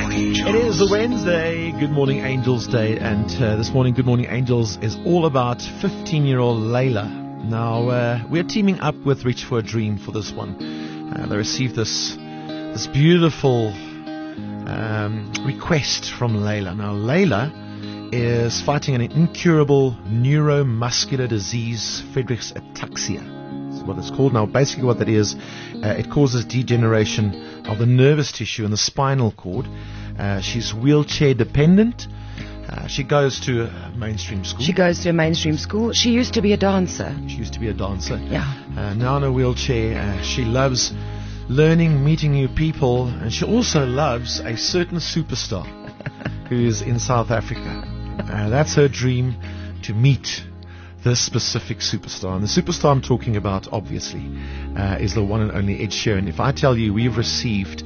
It is a Wednesday, Good Morning Angels Day, and this morning Good Morning Angels is all about 15-year-old Layla. Now, we're teaming up with Reach for a Dream for this one. They received this beautiful request from Layla. Now, Layla is fighting an incurable neuromuscular disease, Friedreich's ataxia. That's what it's called. Now, basically what that is, it causes degeneration of the nervous tissue in the spinal cord. She's wheelchair dependent. She goes to a mainstream school. She used to be a dancer. Yeah. Now in a wheelchair. She loves learning, meeting new people, and she also loves a certain superstar who's in South Africa. That's her dream, to meet this specific superstar. And the superstar I'm talking about, obviously, is the one and only Ed Sheeran. If I tell you we've received,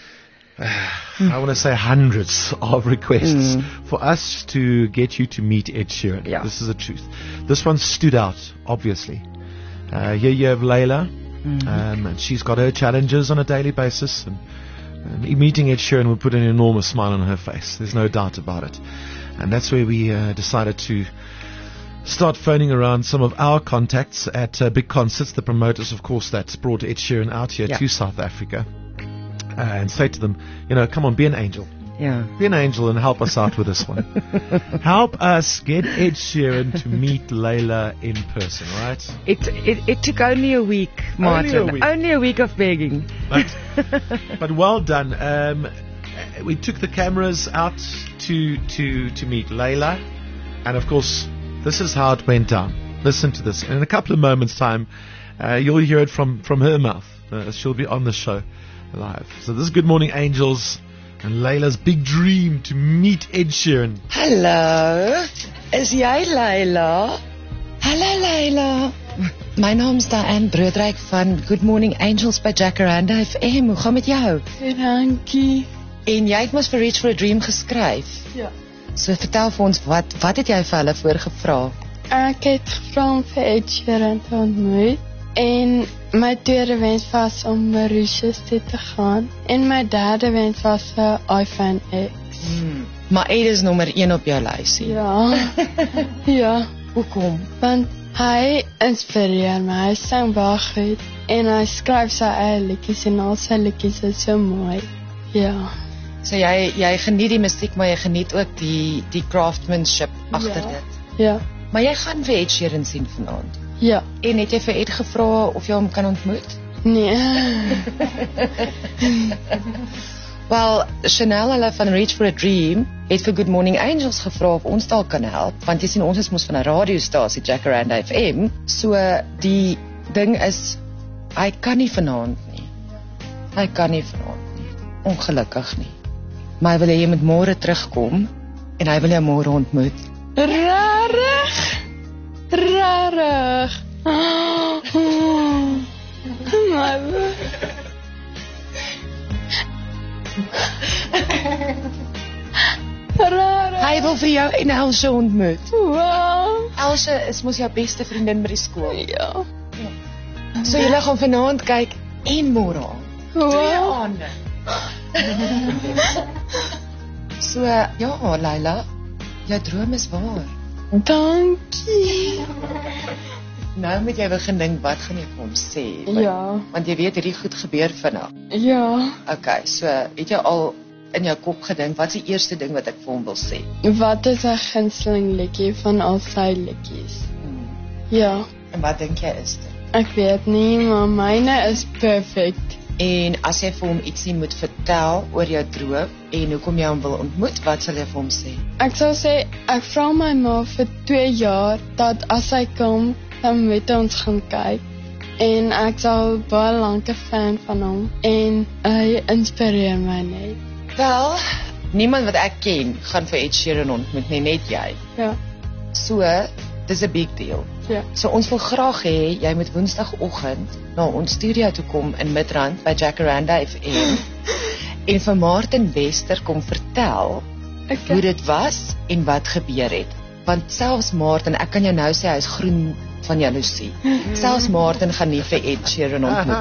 I want to say hundreds of requests for us to get you to meet Ed Sheeran. Yeah. This is the truth. This one stood out, obviously. Here you have Layla, and she's got her challenges on a daily basis, and meeting Ed Sheeran will put an enormous smile on her face. There's no doubt about it. And that's where we decided to start phoning around some of our contacts at big concerts, the promoters, of course, that's brought Ed Sheeran out here to South Africa, and say to them, come on, be an angel. Yeah. Be an angel and help us out with this one. Help us get Ed Sheeran to meet Layla in person, right? It took only a week, Martin. Only a week of begging. But well done. We took the cameras out to meet Layla, and of course, this is how it went down. Listen to this. In a couple of moments' time, you'll hear it from her mouth. She'll be on the show live. So this is Good Morning Angels and Layla's big dream to meet Ed Sheeran. Hallo, is jy Layla? Hallo Layla. My naam's Diane Broodryk van Good Morning Angels by Jacaranda FM. Hoe gaan met jou? Dankie. En jy het mos vir Reach for a Dream geskryf. Ja. So vertel vir ons, wat het jy vir hulle voorgevra? Ek het gevra om vir Ed Sheeran te ontmoet. En my tweede wens was om Mauritius toe te gaan. En my derde wens was vir iPhone X. Maar Ed is nommer 1 op jou lysie. Ja. Ja. Hoekom? Want hy inspireer my. Hy sing baie goed. En hy skryf sy eie liedjies en al sy liedjies is so mooi. Ja. So jy geniet die musiek, maar jy geniet ook die craftsmanship agter dit. Ja. Maar jy gaan vir Ed Sheeran sien vanaand. Ja. En het jy vir Ed gevra of jy hom kan ontmoet? Nee. Wel, Chanel hulle van Reach for a Dream het vir Good Morning Angels gevra of ons daar kan help, want jy sien ons is mos van 'n radiostasie Jacaranda FM. So die ding is, hy kan nie vanaand nie. Ongelukkig nie. Maar hy wil jy moet môre terugkom en hy wil jou môre ontmoet. Rarig. Hy wil vir jou en Elsje ontmoet. Wow. Elsje is mos jou beste vriendin by die skool. Ja. So julle gaan vanaand kyk en môre aan. Twee aande. So ja, Layla, jou droom is waar. Dankie. Nou moet jy begin dink, wat gaan jy vir hom sê? Want jy weet hierdie goed gebeur vinnig. Ja. Okay, so het jy al in jou kop gedink, wat is die eerste ding wat ek vir hom wil sê? Wat is 'n gunsteling liedjie van al sy liedjies? Ja. En wat dink jy is dit? Ek weet nie, maar myne is perfect. En as jy vir hom ietsie moet vertel oor jou droom en hoekom jy hom wil ontmoet, wat sal jy vir hom sê? Ek sal sê, ek vra my ma vir 2 jaar dat as hy kom, dan moet ons gaan kyk. En ek sal baie lank 'n fan van hom en hy inspireer my net. Wel, niemand wat ek ken gaan vir Ed Sheeran ontmoet nie, net jy. Ja. So, dis 'n big deal. Ja. So ons wil graag hê jy moet Woensdagoggend na ons studio toe kom in Midrand by Jacaranda FM en vir Martin Wester kom vertel hoe dit was en wat gebeur het. Want selfs Martin, ek kan jou nou sê hy is groen van jaloesie. Selfs Martin gaan nie vir Ed Sheeran ontmoet nie.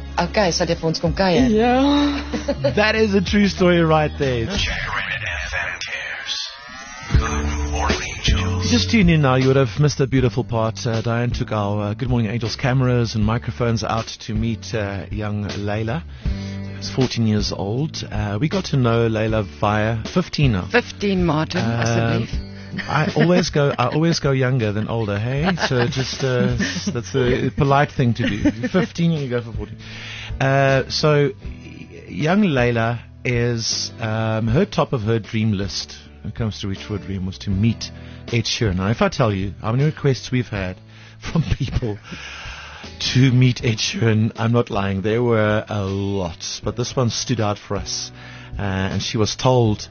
Okay, sal jy vir ons kom kuier? Ja. That is a true story right there. Jacaranda FM cares. Good Morning Angels. Just tune in now, you would have missed a beautiful part. Diane took our Good Morning Angels cameras and microphones out to meet young Layla, who's 14 years old. We got to know Layla via 15 now. 15, Martin, asseblief. I always go younger than older, hey? So just, that's a polite thing to do. You're 15 and you go for 14. So, young Layla is, her top of her dream list when it comes to Reach for a Dream was to meet Ed Sheeran. Now, if I tell you how many requests we've had from people to meet Ed Sheeran, I'm not lying. There were a lot, but this one stood out for us. And she was told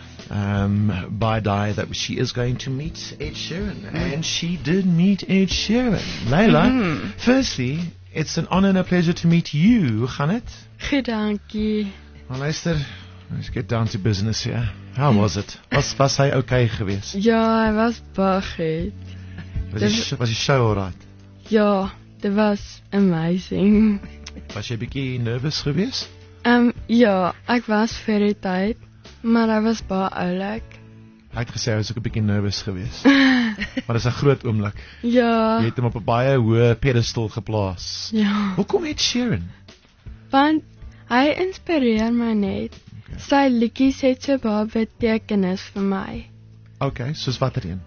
by Di that she is going to meet Ed Sheeran, and she did meet Ed Sheeran. Layla, firstly, it's an honor and a pleasure to meet you. Hoe gaan het? Goed, dankie. Well, luister, let's get down to business here. How was it? Was hy okay geweest? Ja, hy was baie goed. Was die show alright? Ja, dit was amazing. Was jy bietjie nervous geweest? Ja, ek was vir die tyd, maar hy was baie oulik. Hy het gesê hy was ook 'n bietjie nervous geweest. Maar dit is 'n groot oomblik. Ja. Jy het hom op 'n baie hoë pedestal geplaas. Ja. Hoekom Ed Sheeran? Want hy inspireer my net. Okay. Sy liedjies het so baie betekenis vir my. Okay, soos watter een?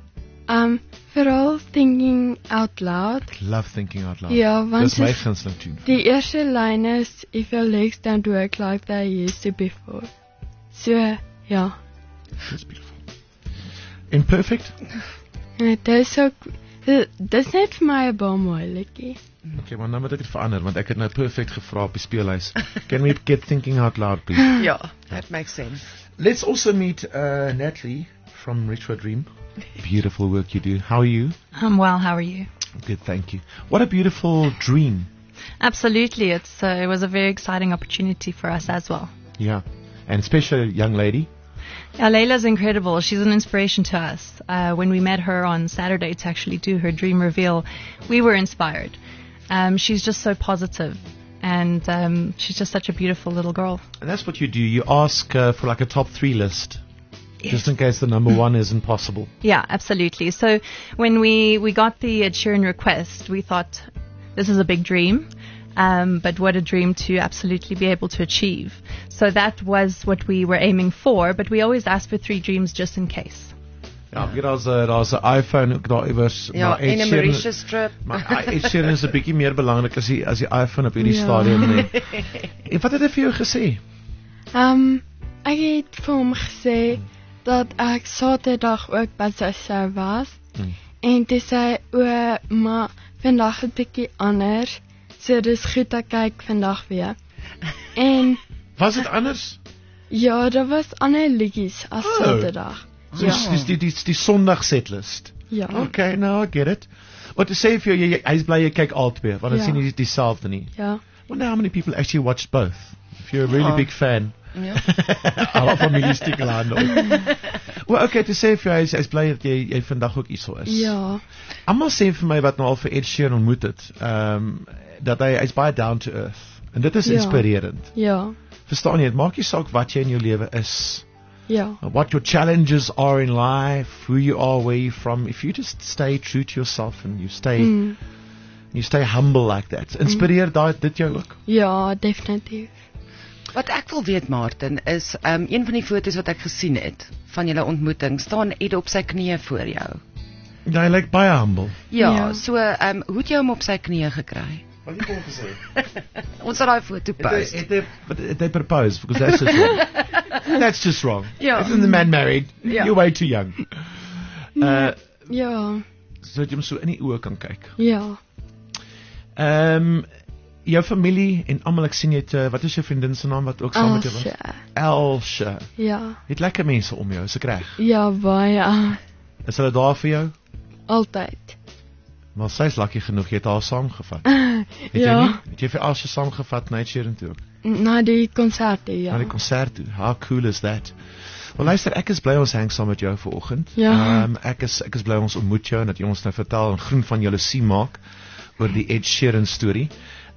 Vooral Thinking Out Loud. Love Thinking Out Loud. Ja, want Dis my dis- gunsteling tune. Die eerste lyn is, if your legs don't work like they used to before. So, ja. That's beautiful. Imperfect? Dit is ook, dis net vir my 'n baie mooi liedjie. Okay, maar nou moet ek dit verander, want ek het nou perfect gevra op die speellys. Can we get Thinking Out Loud, please? Ja, that makes sense. Let's also meet Natalie from Reach for a Dream. Beautiful work you do. How are you? I'm well, how are you? Good, thank you. What a beautiful dream. Absolutely, it was a very exciting opportunity for us as well. Yeah. And especially a young lady. Yeah, Layla's incredible. She's an inspiration to us. When we met her on Saturday to actually do her dream reveal, we were inspired. She's just so positive, and she's just such a beautiful little girl. And that's what you do. You ask for like a top 3 list. Yes. Just in case the number 1 isn't possible. Yeah, absolutely. So when we got the Ed Sheeran request, we thought, this is a big dream, but what a dream to absolutely be able to achieve. So that was what we were aiming for, but we always ask for 3 dreams just in case. Ja, ek weet daar's 'n iPhone ook daar iewers. Ja, maar Ed en 'n Sheeran- Mauritius strip. Maar Ed Sheeran is 'n bietjie meer belangrik as die iPhone op hierdie Ja. stadium. Nee. En wat het hy vir jou gesê? Ek het vir hom gesê dat ek Saterdag ook by sy show was. En toe sê hy, maar vandag het bietjie anders. So dis goed ek kyk vandag weer. En Was dit anders? ja, daar was ander liedjies as Oh. Saterdag. Dis die Sondag setlist. Ja. Okay, now I get it. Wat te sê vir jou, hy's bly jy kyk albei, want dit Ja. sien nie dieselfde nie. Ja. Wonder how many people actually watched both. If you're a really Ja. big fan. Ja. Alle familie steek hulle hande op. Well, okay, te sê vir jou, hy's bly dat jy vandag ook hierso is. Ja. Almal sê vir my wat nou al vir Ed Sheeran ontmoet het, dat hy's baie down to earth. En dit is Ja. inspirerend. Ja. Verstaan jy, dit maak nie saak wat jy in jou lewe is. Ja. What your challenges are in life, who you are, where you're from. If you just stay true to yourself and you stay humble like that. Inspireer dit jou ook? Ja, definitief. Wat ek wil weet, Martin, is een van die foto's wat ek gesien het van julle ontmoeting, staan Ed op sy knieë voor jou. Ja, hy lyk baie humble. Ja, Ja. so hoe het jy hom op sy knieë gekry? Wat het jy kom gesê? Ons sal daai foto post. They propose because that's just wrong. That's just wrong. Ja. Isn't the man married? Ja. You're way too young. Ja. So dat jy hom so in die oë kan kyk. Ja. Jou familie en almal, ek sien jy het, wat is jou vriendin se naam wat ook saam met jou was? Elsje. Ja. Jy het lekker mense om jou, is ek reg? Ja, baie. Is hulle daar vir jou? Altyd. Maar sy's lucky genoeg, jy het haar saamgevat. Het jy Ja. nie? Het jy vir Elsje saamgevat na die Sheeran toe ook? Na die konserte, ja. Na die konsert toe. How cool is that? Wel luister, ek is bly ons hang saam met jou vanoggend. Ja. Ek is bly ons ontmoet jou en dat jy ons nou vertel en groen van julle sien maak oor die Ed Sheeran storie.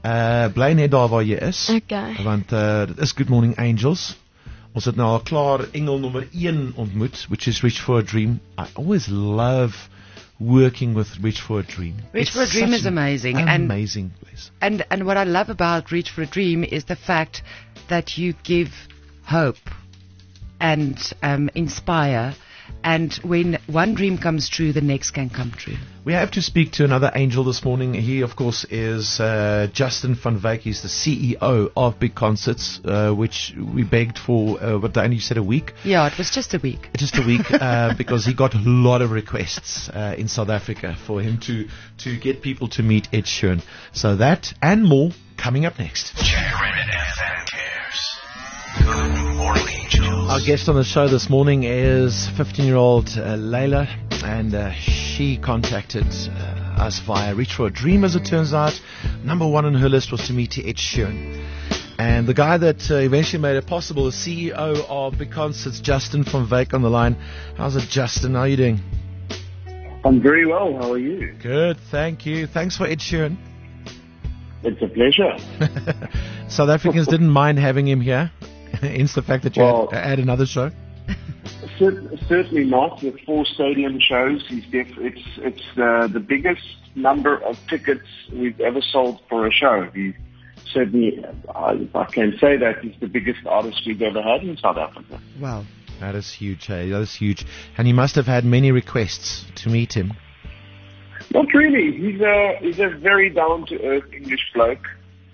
Bly net daar waar jy is. Okay. Want dit is Good Morning Angels. Ons het nou al klaar engel nummer 1 ontmoet, which is Reach for a Dream. I always love working with Reach for a Dream. Reach for a It's Dream such is an amazing. Amazing place. And what I love about Reach for a Dream is the fact that you give hope and inspire. And when one dream comes true, the next can come true. We have to speak to another angel this morning. He, of course, is Justin van Wyk. He's the CEO of Big Concerts, which we begged for, what Danny said, a week. Yeah, it was just a week. Just a week, because he got a lot of requests in South Africa for him to get people to meet Ed Sheeran. So that and more coming up next. Jacaranda FM cares. Good morning, angels. Our guest on the show this morning is 15-year-old Layla, and she contacted us via Reach for a Dream, as it turns out. Number 1 on her list was to meet Ed Sheeran. And the guy that eventually made it possible, the CEO of Big Concerts, Justin van Wyk, on the line. How's it, Justin? How are you doing? I'm very well. How are you? Good, thank you. Thanks for Ed Sheeran. It's a pleasure. South Africans didn't mind having him here. Hence the fact that you had another show. Certainly not. With 4 stadium shows, it's the biggest number of tickets we've ever sold for a show. He certainly, I can say that he's the biggest artist we've ever had in South Africa. Wow. That is huge, hey? That is huge. And he must have had many requests to meet him. Not really. He's a very down-to-earth English bloke,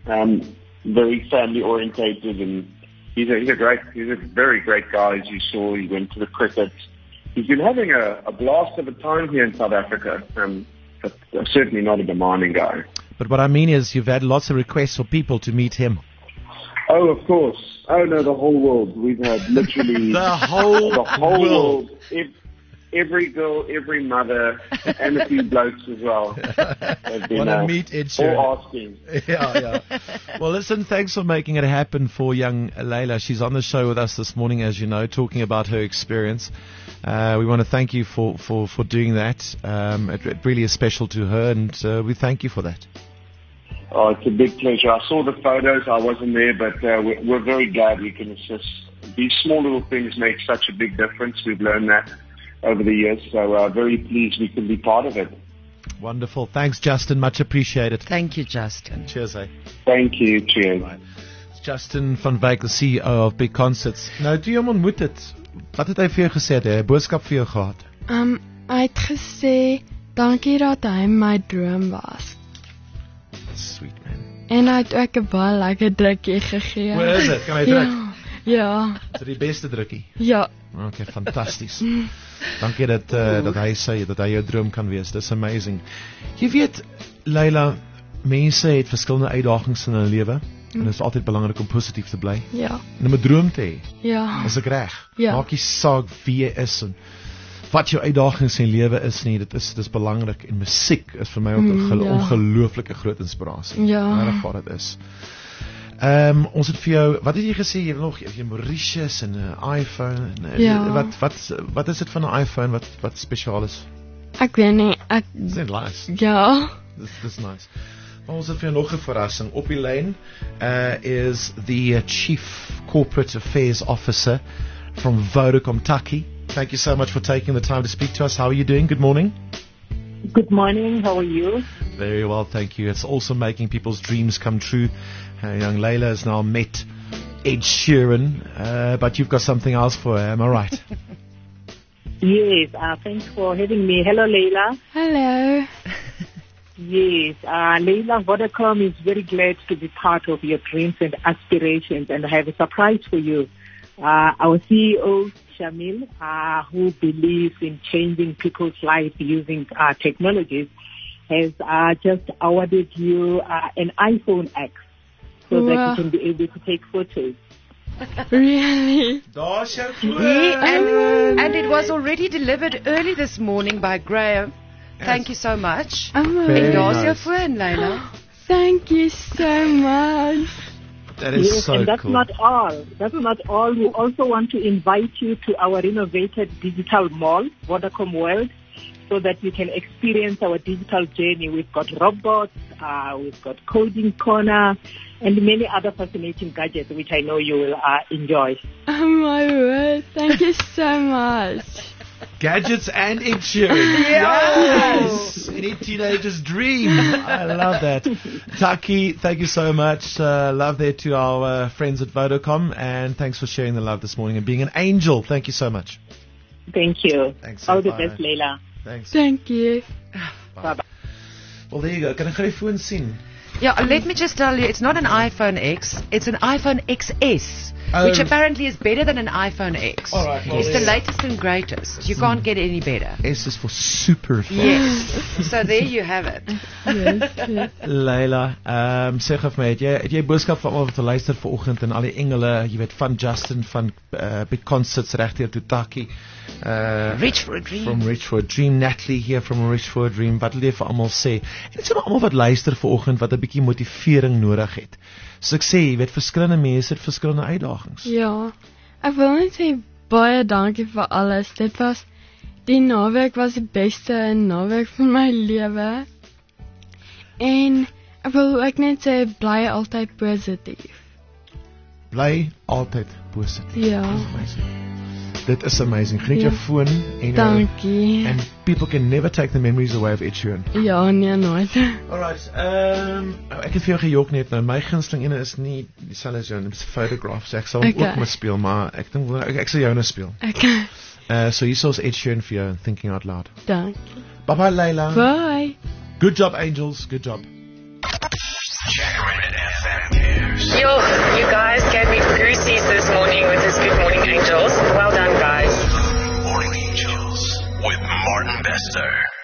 very family-orientated, and he's a very great guy. As you saw, he went to the cricket. He's been having a blast of a time here in South Africa, but certainly not a demanding guy. But what I mean is, you've had lots of requests for people to meet him. Oh, of course. Oh no, the whole world. We've had literally the whole world. Every girl, every mother, and a few blokes as well. Want to meet Ed Sheeran. All asking. Yeah. Well, listen, thanks for making it happen for young Layla. She's on the show with us this morning, as you know, talking about her experience. We want to thank you for doing that. It really is special to her, and we thank you for that. Oh, it's a big pleasure. I saw the photos. I wasn't there, but we're very glad we can assist. These small little things make such a big difference. We've learned that over the years, so very pleased we can be part of it. Wonderful. Thanks, Justin. Much appreciated. Thank you, Justin. Cheers, eh? Thank you. Cheers. Right. It's Justin van Wyk, the CEO of Big Concerts. Nou, toe jy hom ontmoet het, wat het hy vir jou gesê? Het hy 'n boodskap vir jou gehad? Hy het gesê, dankie dat hy my droom was. Sweet, man. En hy het ook 'n baie lekker drukkie gegee. Hoe is dit? Kan hy druk? Ja. Is dit die beste drukkie? Ja. Okay, fantasties. Dankie dat hy sê dat hy jou droom kan wees. Dis amazing. Jy weet, Layla, mense het verskillende uitdagings in hulle lewe. En dit is altyd belangrik om positief te bly. Ja. En om 'n droom te hê. Ja. Is ek reg? Ja. Maak nie saak wie jy is en wat jou uitdagings in die lewe is nie. Dit is belangrik. En musiek is vir my ook 'n ongelooflike groot inspirasie. Ja. Regtig wat dit is. Ons het vir jou, wat het jy gesê, jy wil nog jy Mauritius en 'n iPhone. Ja. Wat is dit van 'n iPhone wat spesiaal is? Ek weet nie, Dis net nice. Ja. Dis nice. Maar ons het vir jou nog 'n verrassing. Op die lyn is the Chief Corporate Affairs Officer from Vodacom Taki. Thank you so much for taking the time to speak to us. How are you doing? Good morning. Good morning. How are you? Very well, thank you. It's also making people's dreams come true. Young Layla has now met Ed Sheeran, but you've got something else for her, am I right? Yes, thanks for having me. Hello, Layla. Hello. Yes, Layla, Vodacom is very glad to be part of your dreams and aspirations, and I have a surprise for you. Our CEO, Shamil, who believes in changing people's lives using technologies, has just awarded you an iPhone X so that you can be able to take photos. Really? And it was already delivered early this morning by Graham. Thank you so much. Very Daar's jou nice. foon, Layla. Thank you so much. That is Yes, so and that's cool. not all. That's not all. We also want to invite you to our renovated digital mall, Vodacom World, so that you can experience our digital journey. We've got robots, we've got coding corner, and many other fascinating gadgets, which I know you will enjoy. Oh my word, thank you so much. Gadgets and Ed Sheeran. Yes! Any teenager's dream. I love that. Taki, thank you so much. Love there to our friends at Vodacom, and thanks for sharing the love this morning and being an angel. Thank you so much. Thank you. Thanks. All the Bye. best, Leila. Thanks. Thank you. Bye-bye. Well, there you go. Kan ek gou die foon sien? Yeah, let me just tell you, it's not an iPhone X, it's an iPhone XS, which apparently is better than an iPhone X. All right, well, it's the latest and greatest. You can't get any better. S is for super fast. Yes. So there you have it. Yes. Leila, sê gou vir my, het jy 'n boodskap vir almal wat luister vanoggend en al die engele, jy weet, van Justin van Big Concerts regdeur tot Taki. Reach for a Dream. From Reach for a Dream, Natalie here from Reach for a Dream. Wat wil jy vir almal sê? En dit is vir almal wat luister vanoggend wat 'n bietjie motivering nodig het. Soos ek sê, jy weet, verskillende mense het verskillende uitdagings. Ja, ek wil net sê baie dankie vir alles. Die naweek was die beste naweek van my lewe. En ek wil ook net sê bly altyd positief. Bly altyd positief. Ja. Dit is amazing. Geniet jou foon en Dankie. and people can never take the memories away of Ed Sheeran. Ja, nee, nooit. Alright, ek het vir jou gejok net nou. My gunsteling ene is nie dieselfde as jou, dit is Photograph. So ek sal hom ook moet speel, maar ek dink ek sal jou nou speel. Okay. So hier is Ed Sheeran vir jou, Thinking Out Loud. Dankie. Bye bye Leila. Bye. Good job Angels, good job. Jacaranda FM cares. Yo, you guys gave me goosies this morning with this Good Morning Angels. Well done, guys. Morning Angels with Martin Bester.